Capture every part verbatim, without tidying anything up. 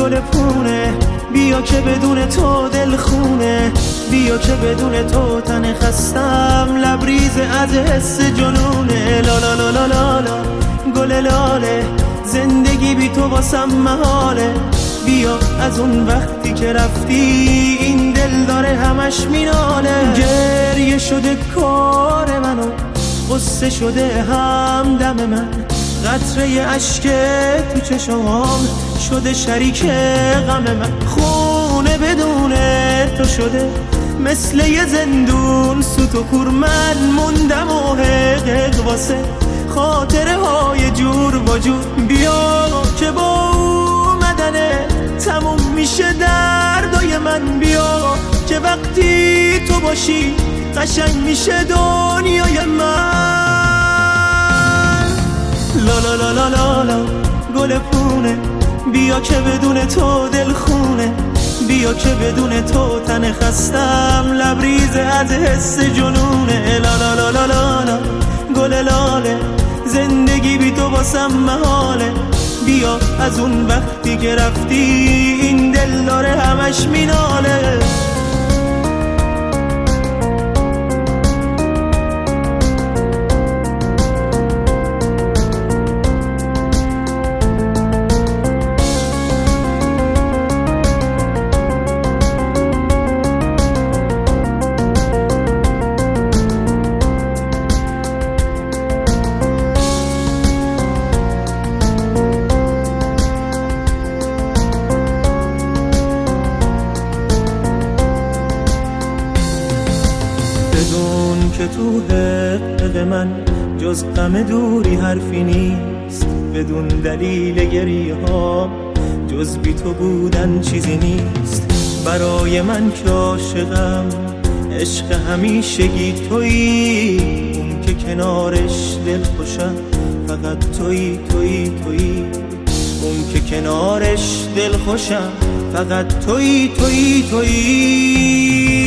گل پونه، بیا که بدون تو دل خونه، بیا که بدون تو تن خستم لبریز از حس جنونه. لا لا لا لا لا لا گل لاله، زندگی بی تو واسم محاله. بیا از اون وقتی که رفتی این دل داره همش میناله. گریه شده کار منو، غصه شده همدم من، قطره اشک تو چشمام شده شریک غم من. خونه بدون تو شده مثل یه زندون سوت و کور، من موندم و حقق واسه خاطره های جور و جور. بیا که با اومدنه تموم میشه دردای من، بیا که وقتی تو باشی قشنگ میشه دنیای من. لا لا لا لا لا لا گل پونه، بیا که بدون تو دل خونه، بیا که بدون تو تن خستم لبریز از حس جنونه. لا لا لا لا لا لا گل لاله، زندگی بی تو واسم محاله. بیا از اون وقتی که رفتی این دل داره همش میناله. بدون که تو حق من جز غم دوری حرفی نیست، بدون دلیل گریه ها جز بی تو بودن چیزی نیست. برای من که عاشقم عشق همیشگی تویی، اون که کنارش دل خوشم فقط تویی تویی تویی، اون که کنارش دل خوشم فقط تویی تویی تویی.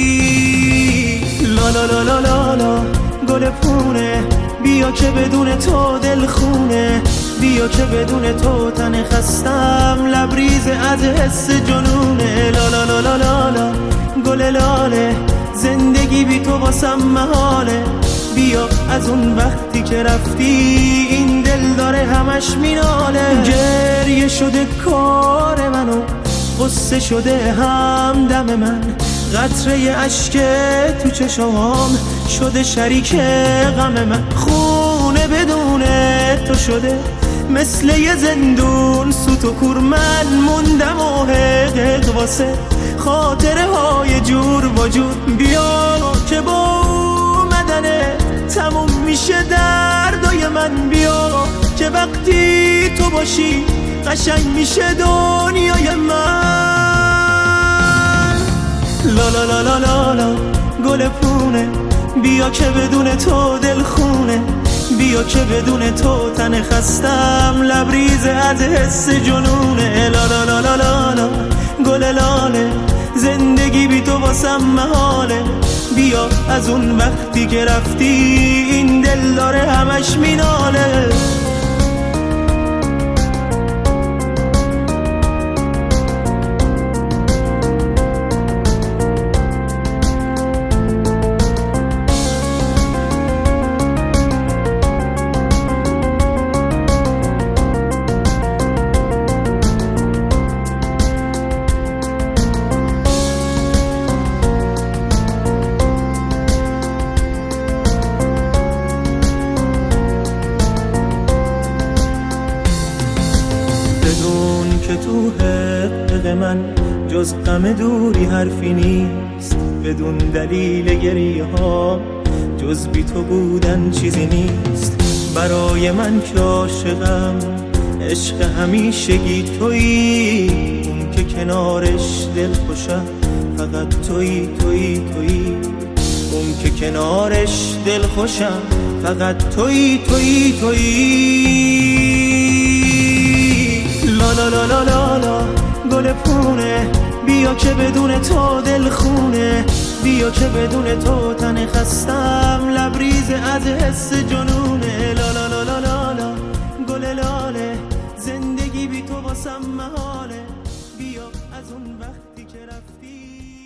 لا لا لا لا لا لا گل پونه، بیا که بدون تو دل خونه، بیا که بدون تو تن خستم لبریز از حس جنونه. لا لا لا لا لا لا گل لاله، زندگی بی تو واسم محاله. بیا از اون وقتی که رفتی این دل داره همش میناله. گریه شده کار منو، غصه شده همدم من، قطره اشک تو چشمام شده شریک غم من. خونه بدون تو شده مثل یه زندون سوت و کور، من موندم و حقق واسه خاطره های جور و جور. بیا که با اومدنه تموم میشه دردای من، بیا که وقتی تو باشی قشنگ میشه دنیای من. لا لا لا لا لا لا گل پونه، بیا که بدون تو دل خونه، بیا که بدون تو تن خستم لبریز از حس جنونه. لا لا لا لا لا لا گل لاله، زندگی بی تو واسم محاله. بیا از اون وقتی که رفتی این دل داره همش میناله. بدون که تو حق من جز غم دوری حرفی نیست، بدون دلیل گریه ها جز بی تو بودن چیزی نیست. برای من که عاشقم عشق همیشگی تویی، اون که کنارش دل خوشم فقط تویی تویی تویی، اون که کنارش دل خوشم فقط تویی تویی تویی. لا لا لا لا لا لا گل پونه، بیا که بدون تو دل خونه، بیا که بدون تو تن خستم لبریز از حس جنونه. لا لا لا لا لا لا گل لاله، زندگی بی تو واسم محاله. از اون وقتی که رفتی